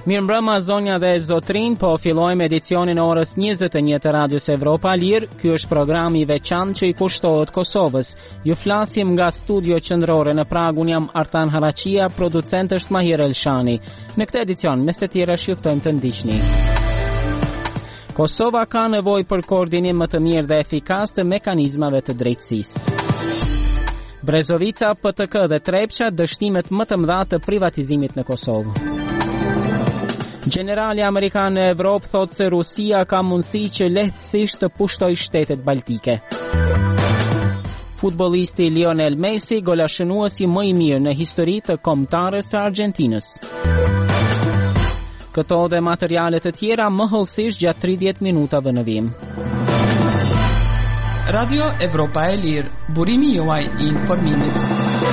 Mirëmbrëma zonja dhe zotrin, po fillojmë edicionin e orës 21 të Radios Evropa Lir. Ky është programi i veçantë që i kushtohet Kosovës. Ju flasim nga studio qendrore në Prag. Unë jam Artan Harachia, producent është Mahir Elshani. Në këtë edicion, mes të tjera shiftojmë të ndiqni. Kosova ka nevojë për koordinim më të mirë dhe efikas të mekanizmave të drejtësisë. Brezovica, PTK dhe Trepça dështimet më të mëdha të privatizimit në Kosovë. Generali Amerikan në Evropë thotë se Rusia ka mundësi që lehtësisht të pushtoj shtetet baltike. Futbollisti Lionel Messi, golashënuesi më i mirë në histori të kombëtarës së Argjentinës. Këto dhe materiale të tjera më hollësisht gjatë 30 minutave në vim. Radio Evropa e Lirë, burimi juaj i informimit.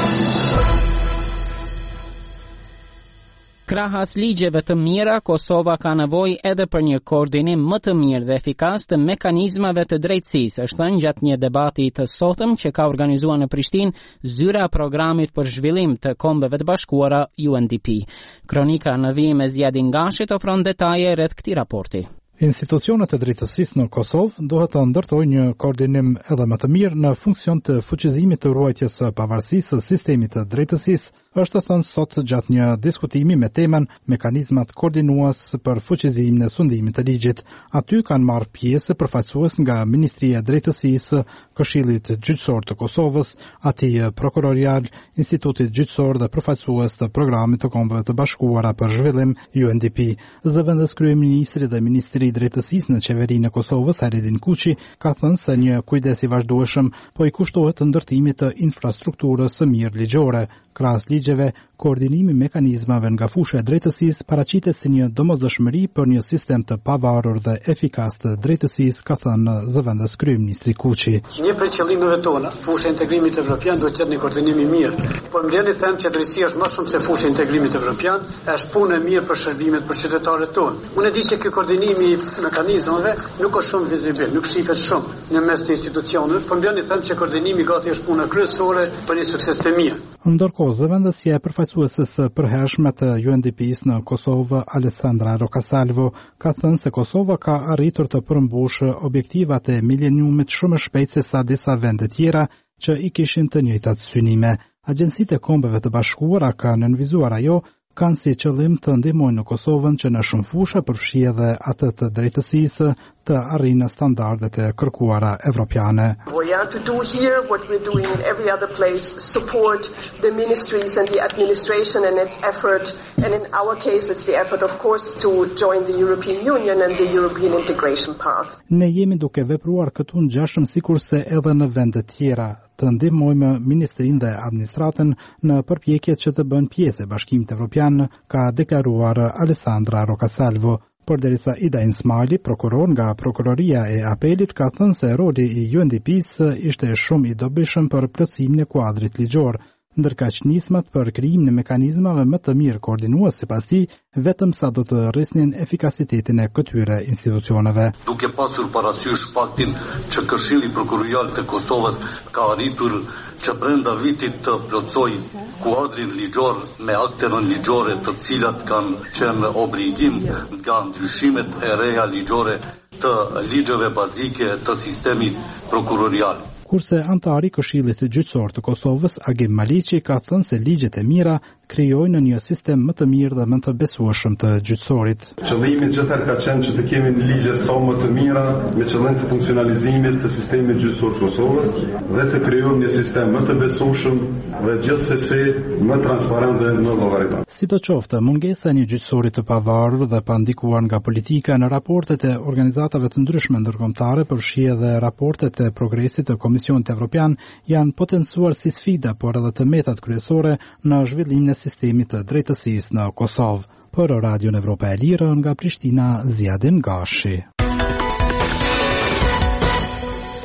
Krahas ligjeve të mira, Kosova ka nevojë edhe për një koordinim më të mirë dhe efikas të mekanizmave të drejtësisë, është thënë gjatë një debati të sotëm që ka organizuar në Prishtinë zyra e programit për zhvillim të Kombeve të Bashkuara UNDP. Kronika në vijim e Zjadin Gashit ofron detaje rreth këtij raporti. Institucionet e drejtësisë në Kosovë duhet të ndërtojnë një koordinim edhe më të mirë në funksion të fuqizimit të ruajtjes së pavarësisë së sistemit të drejtësisë, është thënë sot gjatë një diskutimi me temën mekanizmat koordinues për fuqizimin e sundimit të ligjit. Aty kanë marrë pjesë përfaqësues nga Ministria e Drejtësisë, Këshillit Gjyqësor të Kosovës, Ati Prokurorial, Institutit Gjyqësor dhe përfaqësues të Programit të Kombeve të Bashkuara për Zhvillim UNDP. Zëvendës kryeministri dhe ministri i drejtësisë në qeverinë e Kosovës, Haridin Kuqi, ka thënë se një kujdes i vazhdueshëm po i kushtohet ndërtimit të infrastrukturës së mirë ligjore. Krahas ligjeve, koordinimi mekanizmave nga fusha e drejtësisë paraqitet si një domosdoshmëri për një sistem të pavarur dhe efikas të drejtësisë, ka thënë zëvendës kryeministri Kuqi. Një prej qëllimeve tona, fusha e integrimit evropian duhet të jetë një koordinim i mirë. Por mbledhni them që drejtësia është më shumë se fusha e integrimit evropian, është punë e mirë për shërbimet për qytetarët tonë. Unë e di që ky koordinim i mekanizmave nuk është shumë vizibil, nuk shihet shumë në mes të institucioneve, por mbledhni them që koordinimi gati është puna kryesore për një sukses të mirë. Ndërkohë, zëvendësia e përfaqësueses së përhershme të UNDP-s në Kosovë, Alessandra Rokasalvo, ka thënë se Kosova ka arritur të përmbushë objektivat e mileniumit shumë shpejt se sa disa vende tjera që i kishin të njëjtat synime. Agjencitë e Kombeve të Bashkuara kanë nënvizuar ajo kanë si qëllim të ndihmojnë në Kosovën që në shumë fusha përfshi edhe atë të drejtësisë të arrinë standardet e kërkuara evropiane. We are to do here what we're doing in every other place, support the ministries and the administration and its effort, and in our case it's the effort of course to join the European Union and the European integration path. Ne jemi duke vepruar këtu ngjashëm sikurse edhe në vende tjera, të ndihmojmë ministrinë dhe administratën në përpjekjet që të bën pjesë e Bashkimit Evropian, ka deklaruar Alessandra Rokasalvo. Përderisa Ida Ismaili, prokuror nga Prokuroria e Apelit, ka thënë se roli i UNDP-s ishte shumë i dobishëm për plotësimin e kuadrit ligjor, ndërkaq nismat për krijimin e mekanizmave më të mirë koordinues sipas tij vetëm sa do të rrisnin efikasitetin e këtyre institucioneve. Duke pasur parasysh faktin që Këshilli Prokurorial të Kosovës ka arritur që brenda vitit të plotësoj kuadrin ligjor me akte ligjore të cilat kanë qenë obligim nga ndryshimet e reja ligjore të ligjeve bazike të sistemit prokurorial. Kurse antari Këshillit Gjyqësor të Kosovës, Agim Maliqi, ka thënë se ligjet e mira krijojnë një sistem më të mirë dhe më të besueshëm të gjyqësorit. Qëllimi gjithëherë ka qenë që të kemi ligje sa më të mira me qëllim të funksionalizimit të sistemit gjyqësor të Kosovës dhe të krijojmë një sistem më të besueshëm dhe gjithsesi më transparent dhe më llogaritar. Sidoqoftë, mungesa e një gjyqësori të pavarur dhe pa ndikuar nga politika në raportet e organizatave të ndryshme ndërkombëtare, përfshi edhe raportet e progresit të Komisionit Evropian, janë potencuar si sfida, por edhe të metat kryesore në zhvillimin e sistemit të drejtësisë në Kosovë. Për Radion Evropa e Lirë, nga Prishtina, Zjadin Gashi.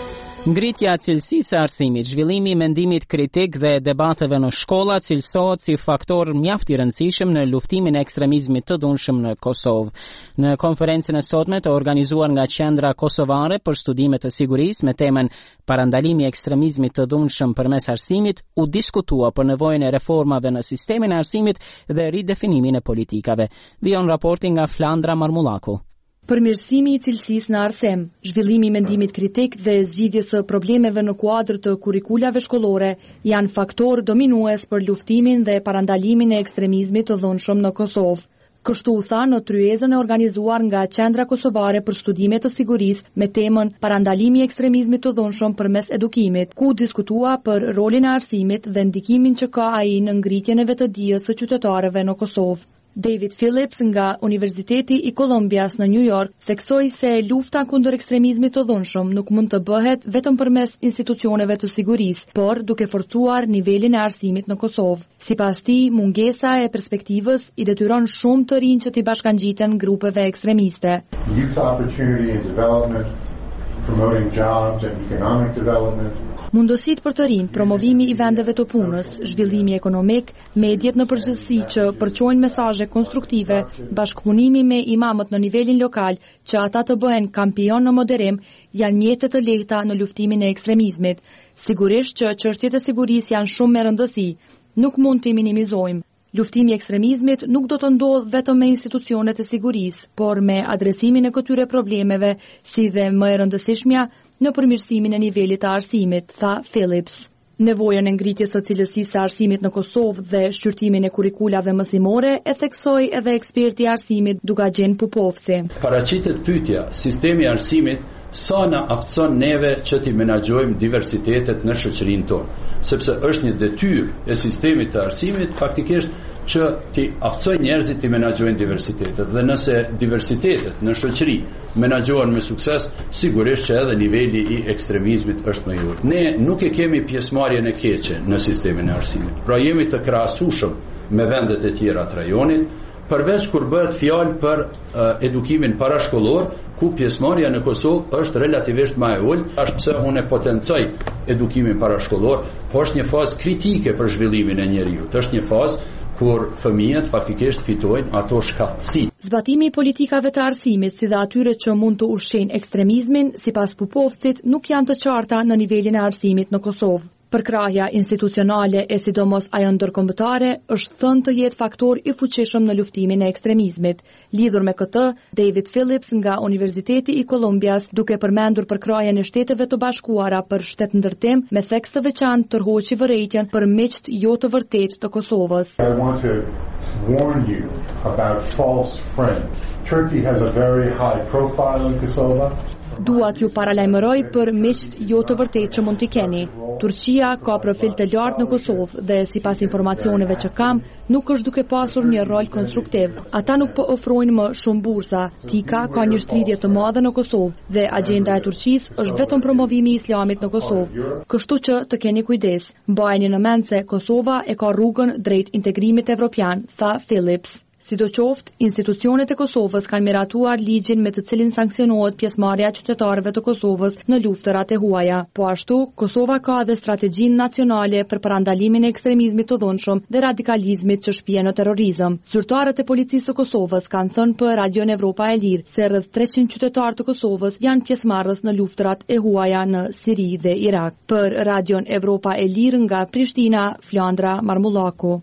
Ngritja e cilësisë së arsimit, zhvillimi i mendimit kritik dhe debateve në shkolla cilësohet si faktor mjaft i rëndësishëm në luftimin e ekstremizmit të dhunshëm në Kosovë. Në konferencën e sotme të organizuar nga Qendra Kosovare për Studime të Sigurisë me temën Parandalimi i ekstremizmit të dhunshëm përmes arsimit, u diskutua për nevojën e reformave në sistemin e arsimit dhe ridefinimin e politikave. Vijon raporti nga Flandra Marmullaku. Përmirësimi i cilësisë në arsim, zhvillimi i mendimit kritik dhe zgjidhjes së problemeve në kuadër të kurrikulave shkollore janë faktor dominues për luftimin dhe parandalimin e ekstremizmit të dhunshëm në Kosovë. Kështu u tha në tryezën e organizuar nga Qendra Kosovare për Studime të Sigurisë me temën Parandalimi i ekstremizmit të dhunshëm përmes edukimit, ku diskutua për rolin e arsimit dhe ndikimin që ka ai në ngritjen e vetëdijes së qytetarëve në Kosovë. David Phillips nga Universiteti i Kolumbias në New York theksoi se lufta kundër ekstremizmit të dhunshëm nuk mund të bëhet vetëm përmes institucioneve të sigurisë, por duke forcuar nivelin e arsimit në Kosovë. Sipas tij, mungesa e perspektivës i detyron shumë të rinj që t'i bashkangjiten grupeve ekstremiste. Youth opportunity and development, promoting jobs and economic development. Mundësit për të rinj, promovimi i vendeve të punës, zhvillimi ekonomik, mediat në përgjithësi që përçojnë mesazhe konstruktive, bashkëpunimi me imamët në nivelin lokal, që ata të bëhen kampion në moderim, janë mjete të lehta në luftimin e ekstremizmit. Sigurisht që çështjet e sigurisë janë shumë me rëndësi, nuk mund t'i minimizojmë. Luftimi i ekstremizmit nuk do të ndodhë vetëm me institucionet e sigurisë, por me adresimin e këtyre problemeve, si dhe më e rëndësishmja, në përmirësimin e nivelit të arsimit, tha Phillips. Nevojën e ngritjes së cilësisë së arsimit në Kosovë dhe shqyrtimin e kurrikulave mësimore e theksoi edhe eksperti i arsimit Dugaxhin Pupovci. Paraqitet pyetja, sistemi i arsimit sa na aftëson neve që t'i menaxhojmë diversitetet në shoqërinë tonë, sepse është një detyrë e sistemit të arsimit faktikisht që t'i aftësoj njerëzit t'i menaxhojnë diversitetet, dhe nëse diversitetet në shoqëri menaxhohen me sukses, sigurisht që edhe niveli i ekstremizmit është më i ulët. Ne nuk e kemi pjesëmarrjen e keqe në sistemin e arsimit. Pra jemi të krahasueshëm me vendet e tjera të rajonit, përveç kur bëhet fjalë për edukimin parashkollor, ku pjesëmarrja në Kosovë është relativisht më e ulët, ashtu pse unë potencoj edukimin parashkollor, por është një fazë kritike për zhvillimin e njeriu. Është një fazë kur fëmijët faktikisht fitojnë ato shkatësi. Zbatimi i politikave të arsimit, si dhe atyre që mund të ushqejnë ekstremizmin, sipas Pupovcit, nuk janë të qarta në nivelin e arsimit në Kosovë. Përkrahja institucionale e sidomos ajo ndërkombëtare është thënë të jetë faktor i fuqishëm në luftimin e ekstremizmit. Lidhur me këtë, David Phillips nga Universiteti i Kolumbias, duke përmendur përkrahjen e Shteteve të Bashkuara për shtetëndërtim, me theks të veçantë tërhoqi vërejtjen për miqt jo të vërtetë të Kosovës. I want to warn you about false friends. Turkey has a very high profile in Kosovo. Dua t'ju paralajmëroj për miqt jo të vërtetë që mund t'i keni. Turqia ka profil të lartë në Kosovë dhe sipas informacioneve që kam, nuk është duke pasur një rol konstruktiv. Ata nuk po ofrojnë më shumë bursa. TIKA ka një shtridhje të madhe në Kosovë dhe agenda e Turqisë është vetëm promovimi i islamit në Kosovë. Kështu që të keni kujdes. Mbajeni në mend se Kosova e ka rrugën drejt integrimit evropian, tha Phillips. Sidoqoftë, institucionet e Kosovës kanë miratuar ligjin me të cilin sanksionohet pjesëmarrja e qytetarëve të Kosovës në luftërat e huaja. Po ashtu, Kosova ka edhe strategjinë nacionale për parandalimin e ekstremizmit të dhunshëm dhe radikalizmit që shpihen në terrorizëm. Zyrtarët e policisë së Kosovës kanë thënë për Radion Evropa e Lirë se rreth 300 qytetarë të Kosovës janë pjesëmarrës në luftërat e huaja në Siri dhe Irak. Për Radion Evropa e Lirë nga Prishtina, Flandra Marmullaku.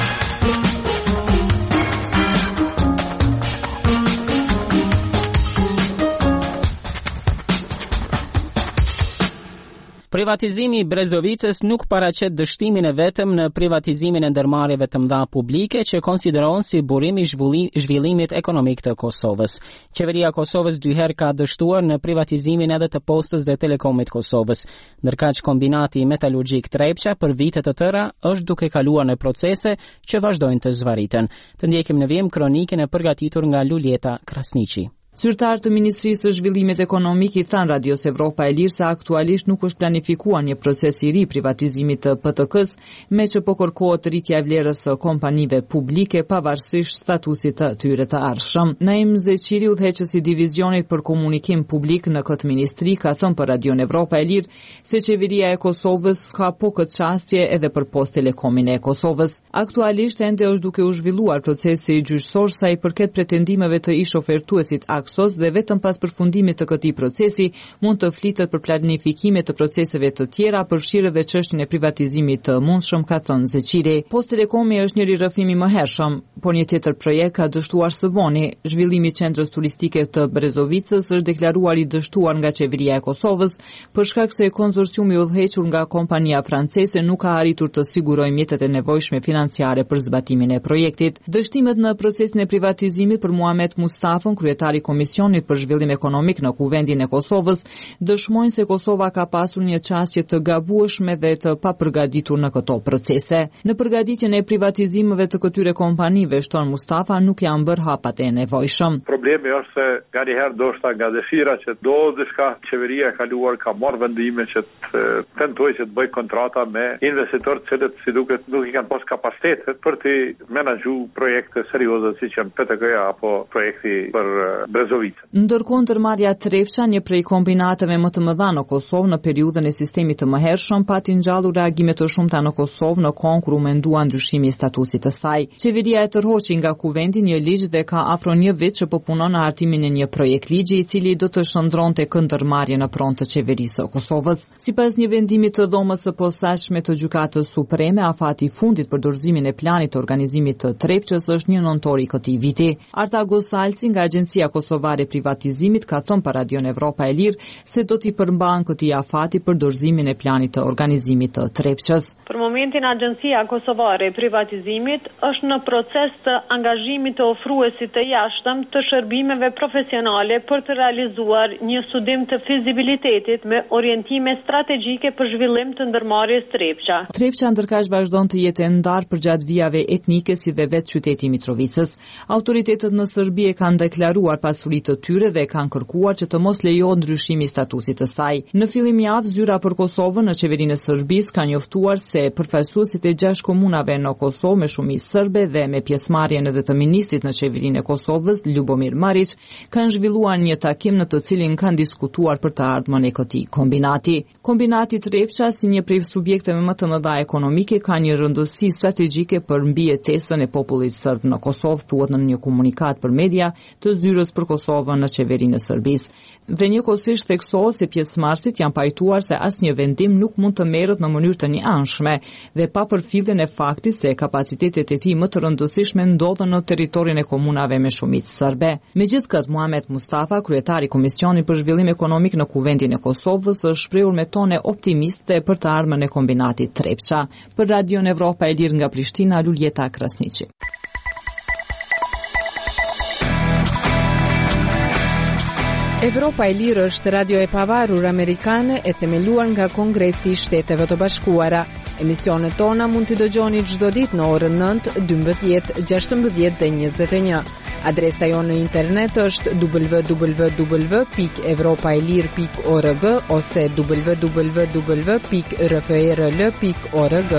Privatizimi i Brezovicës nuk paraqet dështimin e vetëm në privatizimin e ndërmarrjeve të mëdha publike që konsiderohen si burim i zhvillimit ekonomik të Kosovës. Qeveria e Kosovës dy herë ka dështuar në privatizimin edhe të Postës dhe Telekomit Kosovës, ndërkaq kombinati metalurgjik Trepça për vite të tëra është duke kaluar në procese që vazhdojnë të zvariten. Të ndjekim në vijim kronikën e përgatitur nga Luljeta Krasniqi. Zyrtar të Ministrisë së Zhvillimit Ekonomik i than Radios Evropa e Lirë se aktualisht nuk është planifikuar një proces i ri privatizimit të PTK-s, me që po kërkohet rritja e vlerës së kompanive publike pavarësisht statusit të tyre të ardhshëm. Naim Zeqiri, udhëheqësi i divizionit për komunikim publik në këtë ministri, ka thënë për Radion Evropa e Lirë se qeveria e Kosovës ka po këtë çastje edhe për Post Telekomin e Kosovës. Aktualisht ende është duke u zhvilluar procesi gjyqësor sa i përket pretendimeve të ish ofertuesit Aksos dhe vetëm pas përfundimit të këtij procesi mund të flitet për planifikime të proceseve të tjera, përfshirë edhe çështjen e privatizimit të mundshëm, ka thënë Zeqiri. Post Telekomi është një rirrëfim i mëhershëm, por një tjetër projekt ka dështuar së voni. Zhvillimi i qendrës turistike të Brezovicës është deklaruar i dështuar nga qeveria e Kosovës për shkak se konsorciumi udhëhequr nga kompania franceze nuk ka arritur të sigurojë mjetet e nevojshme financiare për zbatimin e projektit. Dështimet në procesin e privatizimit për Muhamet Mustafën, kryetari Komisionit për Zhvillim Ekonomik në Kuvendin e Kosovës, dëshmojnë se Kosova ka pasur një çastje të gabueshme dhe të papërgatitur në këto procese. Në përgatitjen e privatizimeve të këtyre kompanive, shton Mustafa, nuk janë bërë hapat e nevojshëm. Problemi është se nganjëherë ndoshta nga dëshira që do diçka qeveria e kaluar ka marrë vendime që të tentojë që të bëjë kontrata me investitorë të cilët si duket nuk i kanë pas kapacitetet për të menaxhuar projekte serioze siç janë PTK-ja apo projekti për Brezovicën. Ndërkohë, ndërmarrja Trepça, një prej kombinateve më të mëdha në Kosovë në periudhën e sistemit të mëhershëm, pati ngjallur reagime të shumta në Kosovë në kohën kur u mendua ndryshimi i statusit të saj. Qeveria e tërhoqi nga kuvendi një ligj dhe ka afro një vit që po punon në hartimin e një projekt ligji i cili do të shndronte këndërmarrje në pronë të qeverisë së Kosovës. Sipas një vendimi të dhomës së posaçme të Gjykatës Supreme, afati i fundit për dorëzimin e planit të organizimit të Trepçës është 1 nëntor i këtij viti. Arta Gosalci nga Agjencia Kosovare Privatizimit ka thënë për Radion Evropa e Lirë se do t'i përmban këtij afati për dorëzimin e planit të organizimit të Trepçës. Për momentin Agjencia Kosovare Privatizimit është në proces të angazhimit të ofruesit të jashtëm të shërbimeve profesionale për të realizuar një studim të fizibilitetit me orientime strategjike për zhvillim të ndërmarrjes Trepça. Trepça ndërkaq vazhdon të jetë e ndarë përgjatë vijave etnike si dhe vetë qyteti i Mitrovicës. Autoritetet në Serbi e kanë deklaruar pasuritë të tyre dhe kanë kërkuar që të mos lejohet ndryshimi i statusit të saj. Në fillim javë, zyra për Kosovën në qeverinë e Serbisë ka njoftuar se përfaqësuesit e 6 komunave në Kosovë me shumicë serbe dhe me pjesëmarrjen edhe të ministrit në qeverinë e Kosovës, Ljubomir Marić, kanë zhvilluar një takim në të cilin kanë diskutuar për të ardhmen e këtij kombinati. Kombinati Trepça, si një prej subjekteve më të mëdha ekonomike, ka një rëndësi strategjike për mbijetesën e popullit serb në Kosovë, thuhet në një komunikat për media të zyrës për Kosovën në qeverinë e Serbisë. Dhe njëkohësisht theksohet se pjesëmarrësit janë pajtuar se asnjë vendim nuk mund të merret në mënyrë të njëanshme dhe pa përfilljen e faktit se kapacitetet e tij më të rëndësishme ndodhen në territorin e komunave me shumicë serbe. Megjithatë, Muhamet Mustafa, kryetari i Komisionit për Zhvillim Ekonomik në Kuvendin e Kosovës, është shprehur me tone optimiste për të ardhmen e kombinatit Trepça. Për Radion Evropa e Lirë nga Prishtina, Luljeta Krasniqi. Evropa e Lirë është radio e pavarur amerikane e themeluar nga Kongresi i Shteteve të Bashkuara. Emisionet tona mund t'i dëgjoni çdo ditë në orën 9, 12, 16 dhe 21. Adresa jonë në internet është www.evropaelir.org ose www.rfrl.org.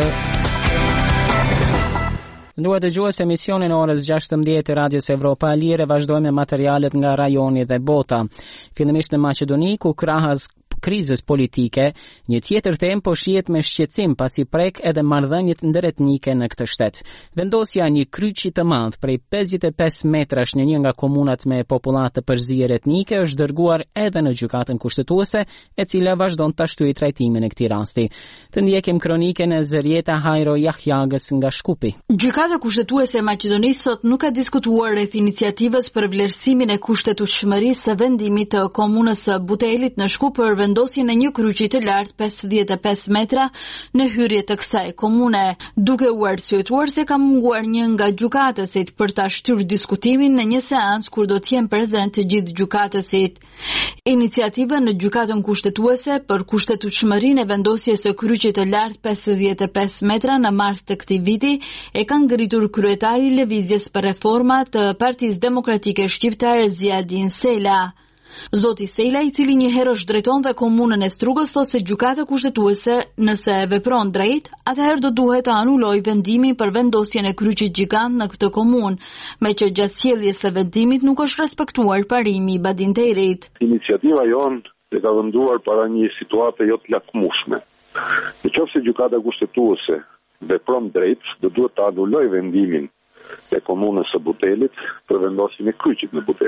Duhet dëgjues emisionin orës 16 e Radios Evropa e Lirë, vazhdojmë me materialet nga rajoni dhe bota. Fillimisht në Maqedoni, ku krahas krizës politike, një tjetër temë po shihet me shqetësim pasi prek edhe marrëdhëniet ndëretnike në këtë shtet. Vendosja një kryqi të madh prej 55 metrash në një nga komunat me popullat të përzier etnike është dërguar edhe në gjykatën kushtetuese, e cila vazhdon ta shtyejë trajtimin e këtij rasti. Të ndjekim kronikën e Zërieta Hajro Jahjagës nga Shkupi. Gjykata kushtetuese e Maqedonisë sot nuk ka diskutuar rreth iniciativës për vlerësimin e kushtetueshmërisë së vendimit të komunës së Butelit në Shkup për vendosjen e një kryqi të lartë 55 metra në hyrje të kësaj komune, duke u arsyetuar se ka munguar një nga gjykatësit për ta shtyrë diskutimin në një seancë kur do të jenë prezent të gjithë gjykatësit. Iniciativa në gjykatën kushtetuese për kushtetueshmërinë e vendosjes së kryqit të lartë 55 metra në mars të këtij viti e ka ngritur kryetari i Lëvizjes për Reforma të Partisë Demokratike Shqiptare Ziadin Sela. Zoti Sela, i cili një herë është drejton dhe komunën e Strugës, thotë se gjykata kushtetuese nëse vepron drejt, atëherë do duhet të anulojë vendimin për vendosjen e kryqit gjigant në këtë komunë, me që gjatë sjelljes së vendimit nuk është respektuar parimi i Badinterit. Iniciativa jonë e ka venduar para një situate jo të lakmueshme. Nëse gjykata kushtetuese vepron drejt, do duhet të anulojë vendimin e komunës së Butelit për vendosjen e kryqit në Butel.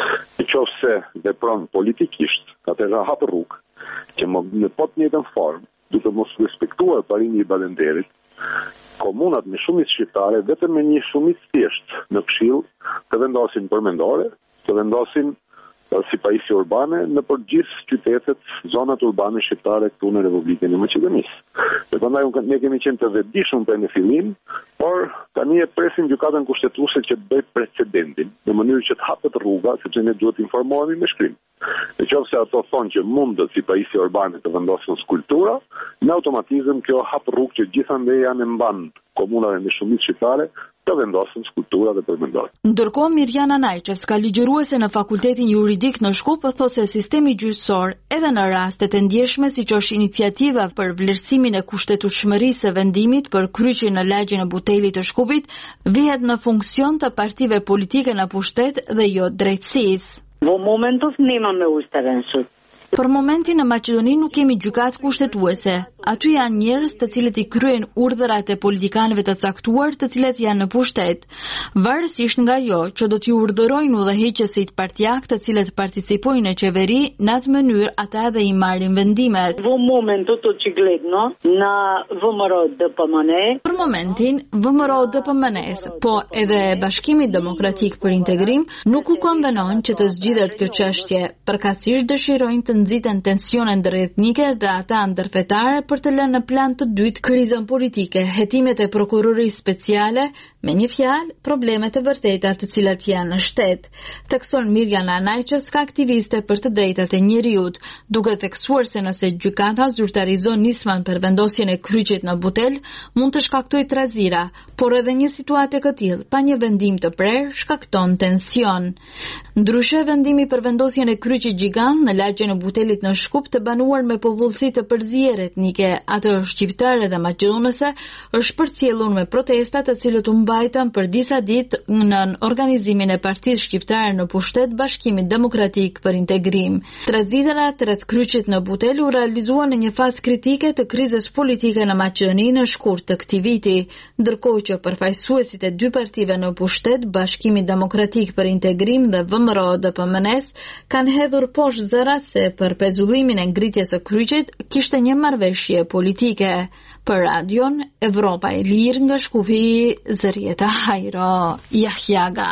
Nëse vepron politikisht, atëherë hap rrugë që në po të njëjtën formë, duke mos respektuar parimin e Badinterit, komunat me shumicë shqiptare vetëm me një shumicë thjesht në Këshill të vendosin përmendore, të vendosin si pajisje urbane në për gjithë qytetet, zonat urbane shqiptare këtu në Republikën e Maqedonisë. Dhe prandaj ne kemi qenë të vetëdijshëm për në fillim, por tani e presim gjykatën kushtetuese që të bëjë precedentin, në mënyrë që të hapet rruga, sepse ne duhet të informohemi me shkrim. Nëse ato thonë që mundet si pajisje urbane të vendosin skulptura, në automatizëm kjo hap rrugë që gjithandej janë e mban komunave me shumicë shqiptare të vendosin skulptura dhe përmendore. Ndërkohë Mirjana Najçevs, ka ligjëruese në Fakultetin Juridik në Shkup, thotë se sistemi gjyqësor, edhe në rastet e ndjeshme siç është iniciativa për vlerësimin e kushtetueshmërisë së vendimit për kryqin në lagjen e Butelit të Shkupit, vihet në funksion të partive politike në pushtet dhe jo drejtësisë. Në momentin nema me ustaren sot. Për momentin në Maqedoni nuk kemi gjykatë kushtetuese. Aty janë njerëz të cilët i kryen urdhërat e politikanëve të caktuar, të cilët janë në pushtet. Varësisht nga ajo që do t'i urdhërojnë udhëheqësit partijak të cilët participojnë në qeveri, në atë mënyrë ata edhe i marrin vendimet. Në momentin të çigledno na VMRO DPMN. Për momentin VMRO DPMN-s, po edhe Bashkimi Demokratik për Integrim nuk u konvenon që të zgjidhet kjo çështje, përkatësisht dëshirojnë të nxiten tensione ndërrjetnike dhe ata ndërfetare për të lënë në plan të dytë krizën politike, hetimet e prokurorisë speciale, me një fjalë, problemet e vërteta të cilat janë në shtet. Thekson Mirjana Najçevs, ka aktiviste për të drejtat e njerëzit, duke theksuar se nëse gjykata zyrtarizon nismën për vendosjen e kryqit në Butel, mund të shkaktojë trazira, por edhe një situatë e këtillë, pa një vendim të prerë, shkakton tension. Ndryshe, vendimi për vendosjen e kryqit gjigant në lagjen e Butelit në Shkup, të banuar me popullsi të përzier etnike, atë shqiptare dhe maqedonëse, është përcjellur me protesta të cilët u mbajtën për disa ditë në organizimin e Partisë Shqiptare në pushtet Bashkimit Demokratik për Integrim. Trazitërat rreth kryqit në Butel u realizuan në një fazë kritike të krizës politike në Maqedoni në shkurt të këtij viti, ndërkohë që përfaqësuesit e dy partive në pushtet, Bashkimi Demokratik për Integrim dhe VMRO DPMN-s, kanë hedhur poshtë zëra se për pezullimin e ngritjes së kryqit kishte një marrëveshje politike. Për Radion Evropa e Lirë nga Shkupi, Zërieta Hajro, Jahjaga.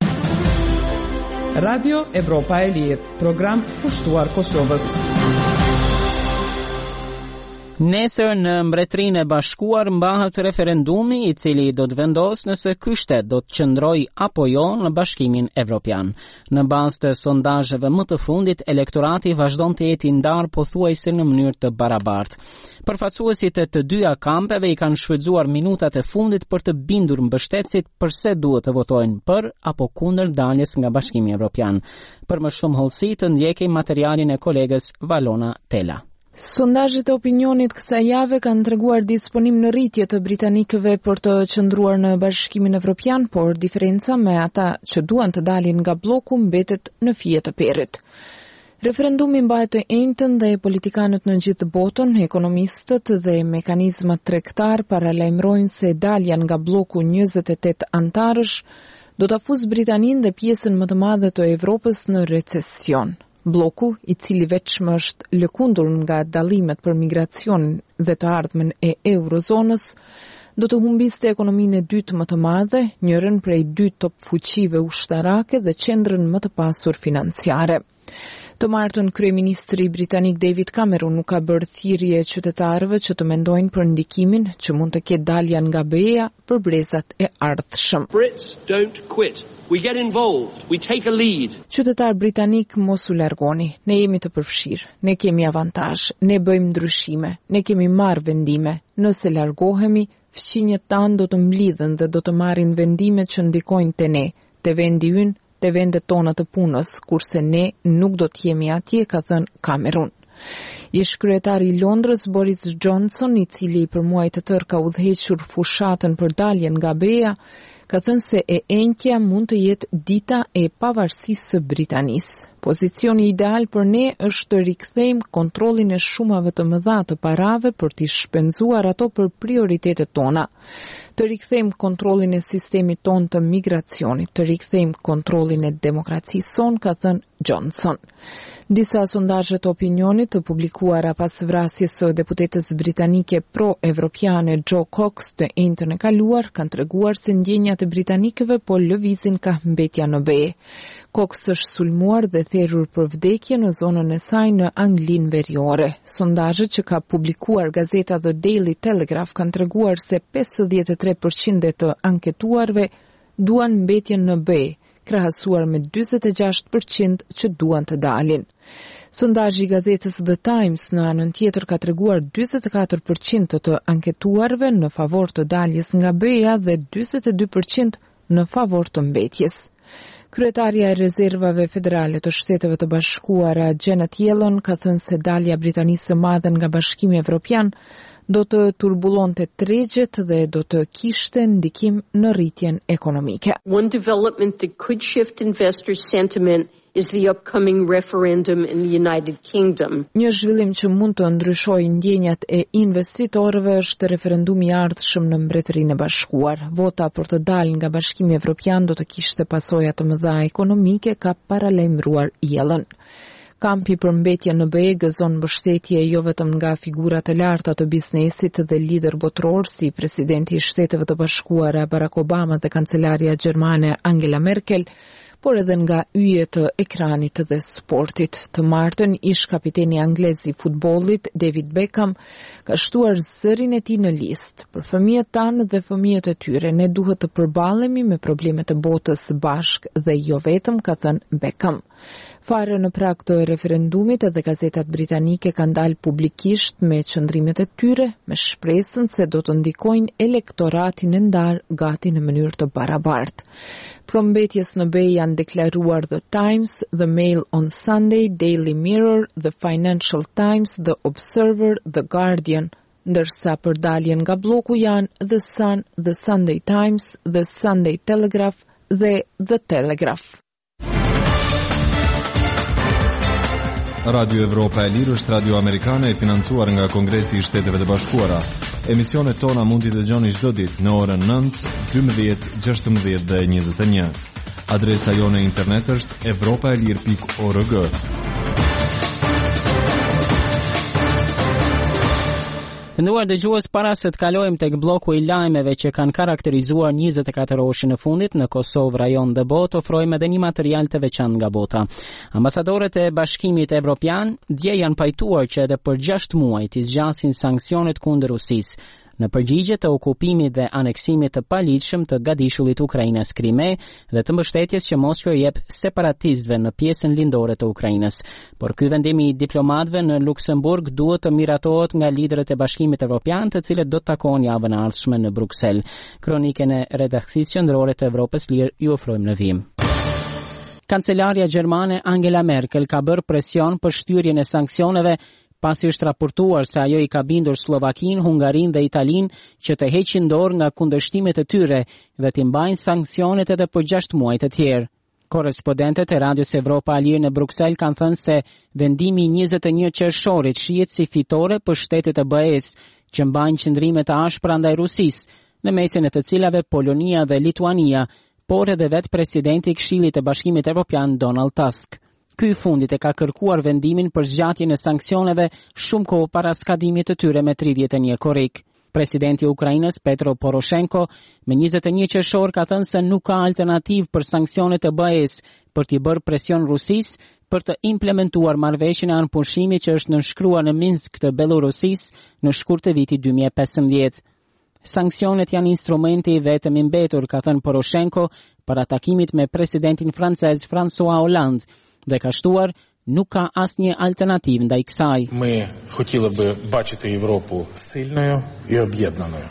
Radio Evropa e Lirë, program pushtuar Kosovës. Nesër në Mbretërinë e Bashkuar mbahet referendumi i cili do të vendosë nëse ky shtet do të qëndrojë apo jo në Bashkimin Evropian. Në bazë të sondazheve më të fundit, elektorati vazhdon të jetë i ndarë pothuajse në mënyrë të barabartë. Përfaqësuesit e të dyja kampeve i kanë shfrytzuar minutat e fundit për të bindur mbështetësit përse duhet të votojnë për apo kundër daljes nga Bashkimi Evropian. Për më shumë hollësi të ndjekim materialin e kolegës Valona Tela. Sondazhet e opinionit kësaj jave kanë treguar disponim në rritje të britanikëve për të qëndruar në Bashkimin Evropian, por diferenca me ata që duan të dalin nga bloku mbetet në fije të perrit. Referendumi mbahet të njëjtën dhe politikanët në gjithë botën, ekonomistët dhe mekanizmat tregtar paralajmërojnë se dalja nga bloku 28 antarësh do ta fusë Britaninë dhe pjesën më të madhe të Evropës në recesion. Bloku, i cili vetëm është lëkundur nga dallimet për migracion dhe të ardhmen e eurozonës, do të humbiste ekonominë e dytë më të madhe, njërën prej 2 top fuqive ushtarake dhe qendrën më të pasur financiare. Të martën, kryeministri britanik David Cameron nuk ka bërë thirrje qytetarëve që të mendojnë për ndikimin që mund të ketë dalja nga BE-ja për brezat e ardhshëm. Brits don't quit. We get involved. We take a lead. Qytetar britanik, mos u largoni. Ne jemi të përfshirë. Ne kemi avantazh. Ne bëjmë ndryshime. Ne kemi marrë vendime. Nëse largohemi, fqinjet tanë do të mblidhen dhe do të marrin vendime që ndikojnë te ne, te vendi ynë, te vendet tona të punës, kurse ne nuk do të jemi atje, ka thënë Cameron. Ish kryetari i Londrës Boris Johnson, i cili për muaj të tërë ka udhëhequr fushatën për daljen nga BE-ja, ka thënë se e enjtja mund të jetë dita e pavarësisë së Britanisë. Pozicioni ideal për ne është të rikthejmë kontrollin e shumave të mëdha të parave për t'i shpenzuar ato për prioritetet tona. Të rikthejmë kontrollin e sistemit ton të migracionit, të rikthejmë kontrollin e demokracisë son, ka thënë Johnson. Disa sondazhe të opinionit të publikuara pas vrasjes së deputetës britanike pro-evropiane Jo Cox të enjtën e kaluar kanë treguar se ndjenjat e britanikëve po lëvizin ka mbetja në BE. Cox është sulmuar dhe therrur për vdekje në zonën e saj në Anglinë Veriore. Sondazhet që ka publikuar gazeta The Daily Telegraph kanë treguar se 53% të anketuarve duan mbetjen në BE, krahasuar me 46% që duan të dalin. Sondazhi i gazetës The Times në anën tjetër ka treguar 44% të anketuarve në favor të daljes nga BE-ja dhe 42% në favor të mbetjes. Kryetaria e rezervave federale të Shteteve të Bashkuara Janet Yellen ka thënë se dalja Britanisë së Madhe nga Bashkimi Evropian do të turbulonte tregjet dhe do të kishte ndikim në rritjen ekonomike. One development that could shift investor sentiment is the upcoming referendum in the United Kingdom. Një zhvillim që mund të ndryshojë ndjenjat e investitorëve është referendumi i ardhshëm në Mbretërinë e Bashkuar. Vota për të dalë nga Bashkimi Evropian do të kishte pasoja të mëdha ekonomike, ka paralajmëruar Yellen. Kampi për mbetje në BE gëzon mbështetje jo vetëm nga figurat e larta të biznesit dhe lider botror si presidenti i Shteteve të Bashkuara Barack Obama dhe kancelaria gjermane Angela Merkel, por edhe nga yje të ekranit dhe sportit. Të martën, ish kapiteni anglez i futbollit David Beckham ka shtuar zërin e tij në listë. Për fëmijët tanë dhe fëmijët e tyre, ne duhet të përballemi me problemet e botës bashkë dhe jo vetëm, ka thënë Beckham. Fare në prag të referendumit edhe gazetat britanike kanë dalë publikisht me qëndrimet e tyre, me shpresën se do të ndikojnë elektoratin e ndarë gati në mënyrë të barabartë. Prombetjes në BE janë deklaruar The Times, The Mail on Sunday, Daily Mirror, The Financial Times, The Observer, The Guardian, ndërsa për daljen nga bloku janë The Sun, The Sunday Times, The Sunday Telegraph dhe The Telegraph. Radio Evropa e Lirë është radio amerikane e financuar nga Kongresi i Shteteve të Bashkuara. Emisionet tona mund t'i dëgjoni çdo ditë në orën 9, 12, 16 dhe 21. Adresa jone internet është evropaelir.org. Të nduar dëgjues, para se të kalojmë tek bloku i lajmeve që kanë karakterizuar 24 orëshin e fundit në Kosovë, rajon dhe botë, ofrojmë edhe një material të veçantë nga bota. Ambasadorët e Bashkimit Evropian dje janë pajtuar që edhe për 6 muaj t'i zgjasin sanksionet kundër Rusisë në përgjigje të okupimit dhe aneksimit të paligjshëm të gadishullit Ukrainës Krime dhe të mbështetjes që Moskva jep separatistëve në pjesën lindore të Ukrainës. Por ky vendim i diplomatëve në Luksemburg duhet të miratohet nga liderët e Bashkimit Evropian, të cilët do të takohen javën e ardhshme në Bruksel. Kronikën e redakcisë qendrore të Evropës Lirë ju ofrojmë në vijim. Kancelaria gjermane Angela Merkel ka bërë presion për shtyrjen e sanksioneve pasi është raportuar se ajo i ka bindur Slovakinë, Hungarinë dhe Italinë që të heqin dorë nga kundërshtimet e tyre dhe të mbajnë sanksionet edhe për 6 muaj të tjerë. Korrespondentet e Radios Evropa e Lirë në Bruksel kanë thënë se vendimi i 21 qershorit shihet si fitore për shtetet e BE-s që mbajnë qëndrime të ashpra ndaj Rusisë, në mesin e të cilave Polonia dhe Lituania, por edhe vetë presidenti i Këshillit të Bashkimit Evropian Donald Tusk. Ky fundit e ka kërkuar vendimin për zgjatjen e sanksioneve shumë kohë para skadimit të tyre me 31 korrik. Presidenti i Ukrainës Petro Poroshenko me 21 qershor ka thënë se nuk ka alternativë për sanksionet e BE-s për t'i bërë presion Rusisë për të implementuar marrëveshjen e anëpushimit që është nënshkruar në Minsk të Belorusisë në shkurt të vitit 2015. Sanksionet janë instrumenti i vetëm i mbetur, ka thënë Poroshenko para takimit me presidentin francez François Hollande dhe ka shtuar nuk ka asnjë alternativë ndaj kësaj. Ми хотіли би бачити Європу сильною і об'єднаною.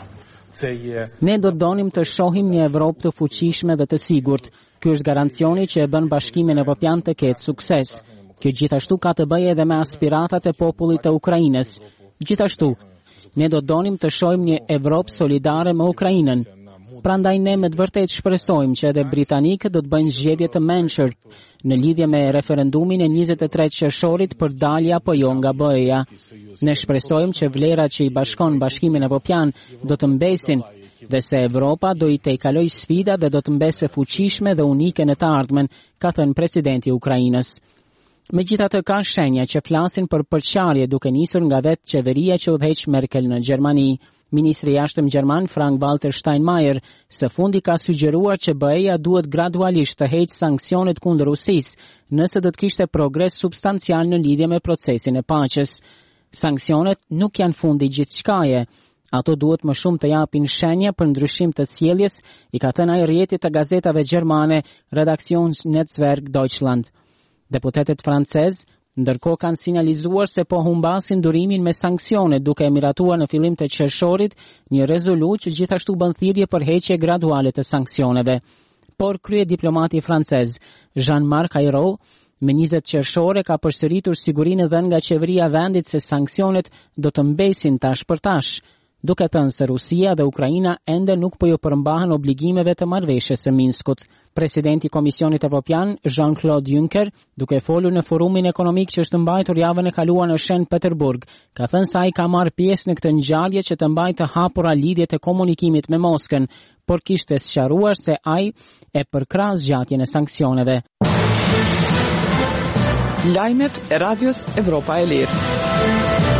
Ne do donim të shohim një Evropë të fuqishme dhe të sigurt. Ky është garancioni që e bën Bashkimin Evropian të ketë sukses. Kjo gjithashtu ka të bëjë edhe me aspiratat e popullit të Ukrainës. Gjithashtu, ne do donim të shohim një Evropë solidare me Ukrainën. Prandaj ne me të vërtet shpresojmë që edhe britanikët do të bëjnë zgjedhje të mençur në lidhje me referendumin e 23 qershorit për dalje apo jo nga BE-ja. Ne shpresojmë që vlerat që i bashkon Bashkimin Evropian do të mbesin dhe se Evropa do i tejkaloj sfida dhe do të mbese fuqishme dhe unike në të ardhmen, ka thënë presidenti i Ukrainës. Megjithatë ka shenja që flasin për përçarje duke nisur nga vetë qeveria që udhëheq Merkel në Gjermani. Ministri i jashtëm gjerman Frank-Walter Steinmeier së fundi ka sugjeruar që BE-ja duhet gradualisht të heqë sanksionet kundër Rusisë nëse do të kishte progres substancial në lidhje me procesin e paqes. Sanksionet nuk janë fundi gjithçkaje. Ato duhet më shumë të japin shenja për ndryshim të sjelljes, i ka thënë ai rrjetit të gazetave gjermane Redaktionsnetzwerk Deutschland. Deputetët francez ndërkohë kanë sinjalizuar se po humbasin durimin me sanksione duke miratuar në fillim të qershorit një rezolutë që gjithashtu bën thirrje për heqje graduale të sanksioneve. Por krye diplomati francez Jean-Marc Ayrault me 20 qershore ka përsëritur sigurinë dhënë nga qeveria e vendit se sanksionet do të mbesin tash për tash, duke thënë se Rusia dhe Ukraina ende nuk po ju përmbahen obligimeve të marrëveshjes së Minskut. Presidenti i Komisionit Evropian, Jean-Claude Juncker, duke folur në forumin ekonomik që është mbajtur javën e kaluar në Shenjt Peterburg, ka thënë se ai ka marrë pjesë në këtë ngjarje që të mbajë të hapura lidhjet e komunikimit me Moskën, por kishte sqaruar se ai e përkrah zgjatjen e sanksioneve. Lajmet e Radios Evropa e Lirë.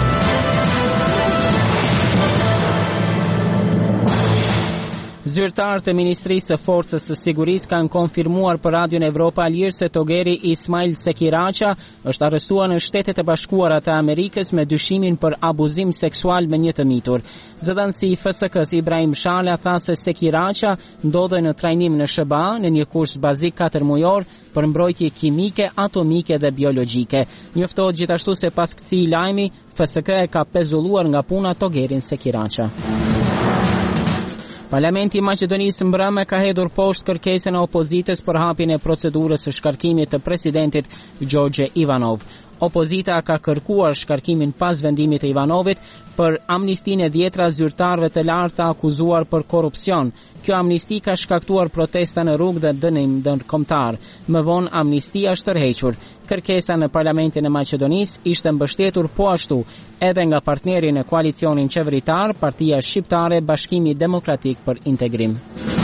Zyrtarët e Ministrisë së Forcës së Sigurisë kanë konfirmuar për Radion Evropa e Lirë se togeri Ismail Sekiraqa është arrestuar në Shtetet e Bashkuara të Amerikës me dyshimin për abuzim seksual me një të mitur. Zëdhënësi i FSK-s Ibrahim Shala tha se Sekiraqa ndodhej në trajnim në SBA në një kurs bazik 4 mujor për mbrojtje kimike, atomike dhe biologjike. Njoftohet gjithashtu se pas këtij lajmi, FSK e ka pezulluar nga puna togerin Sekiraqa. Parlamenti i Maqedonisë mbrëmë ka hedhur poshtë kërkesën e opozitës për hapjen e procedurës së shkarkimit të presidentit Gjorgje Ivanov. Opozita ka kërkuar shkarkimin pas vendimit të Ivanovit për amnistinë e 10 zyrtarëve të lartë të akuzuar për korrupsion. Kjo amnisti ka shkaktuar protesta në rrugë dhe dënim ndërkombëtar. Më vonë amnistia është tërhequr. Kërkesa në Parlamentin e Maqedonisë ishte mbështetur po ashtu edhe nga partneri në koalicionin qeveritar, Partia Shqiptare Bashkimi Demokratik për Integrim.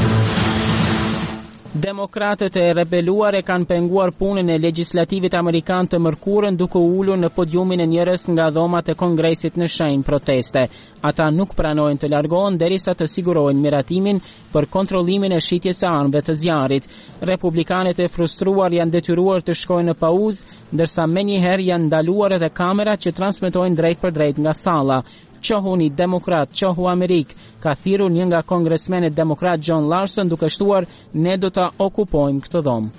Demokratët e rebeluar e kanë penguar punën e legjislativit amerikan të mërkurën duke ulur në podiumin e njerëz nga dhomat e Kongresit në shenjë proteste. Ata nuk pranojnë të largohen derisa të sigurojnë miratimin për kontrollimin e shitjes së armëve të zjarrit. Republikanët e frustruar janë detyruar të shkojnë në pauzë, ndërsa menjëherë janë ndaluar edhe kamerat që transmetojnë drejt për drejt nga salla. Qohu një demokrat, qohu Amerik, ka thirrur një nga kongresmenët demokrat John Larson duke shtuar ne do ta okupojmë këtë dhomë.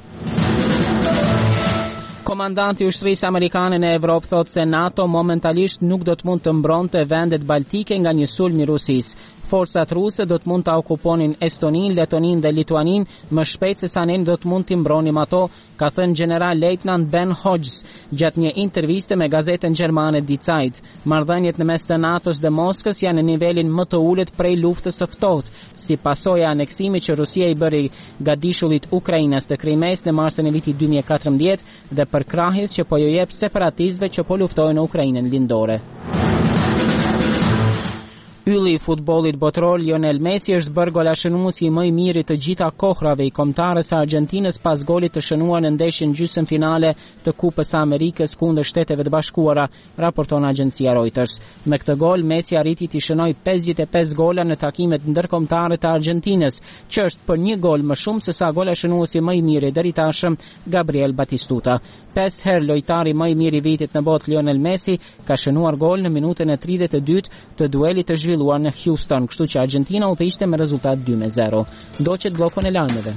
Komandanti i ushtrisë amerikane në Evropë thotë se NATO momentalisht nuk do të mund të mbronte vendet baltike nga një sulm i Rusisë. Forcat ruse do të mund ta okuponin Estoninë, Letoninë dhe Lituaninë më shpejt se sa ne do të mund t'i mbronim ato, ka thënë General Leutnant Ben Hodges gjatë një interviste me gazetën gjermane Die Zeit. Marrëdhëniet në mes të NATO-s dhe Moskës janë në nivelin më të ulët prej luftës së ftohtë, si pasojë e aneksimit që Rusia i bëri gatishullit Ukrainës të Krimes në marsën e vitit 2014 dhe përkrahjes që po ju jep separatistëve që po luftojnë në Ukrainën lindore. Ylli I futbollit botror Lionel Messi është bërë golashënuesi më I miri të gjitha kohrave I kombëtarës së Argjentinës pas golit të shënuar në ndeshjen gjysmëfinale të Kupës së Amerikës kundër Shteteve të Bashkuara, raporton agjencia Reuters. Me këtë gol Messi arriti të shënojë 55 gola në takimet ndërkombëtare të Argjentinës, që është për 1 gol më shumë se sa golashënuesi më I miri deri tashëm Gabriel Batistuta. 5 herë lojtari më I miri I vitit në botë Lionel Messi ka shënuar gol në minutën e 32 të duelit të zhvilluar në Houston, kështu që Argentina udhëhiqte me rezultat 2-0. Ndoqet bllokun e lajmeve.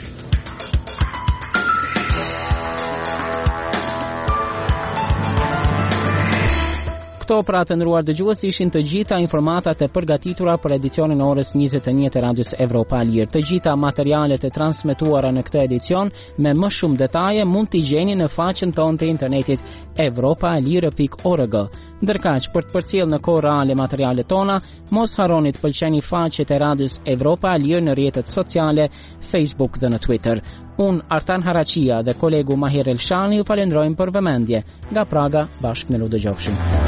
Këto pra të nderuar dëgjues ishin të gjitha informatat e përgatitura për edicionin e orës 21 të Radios Evropa e Lirë. Të gjitha materialet e transmetuara në këtë edicion me më shumë detaje mund t'i gjeni në faqen tonë të internetit evropaelire.org. Ndërkaq, për të përcjellë në kohë reale materialet tona, mos harroni të pëlqeni faqet e Radios Evropa e Lirë në rrjetet sociale, Facebook dhe në Twitter. Unë, Artan Haraqia dhe kolegu Mahir Elshani ju falenderojmë për vëmendje. Nga Praga, bashkë ne lu dëgjofshim.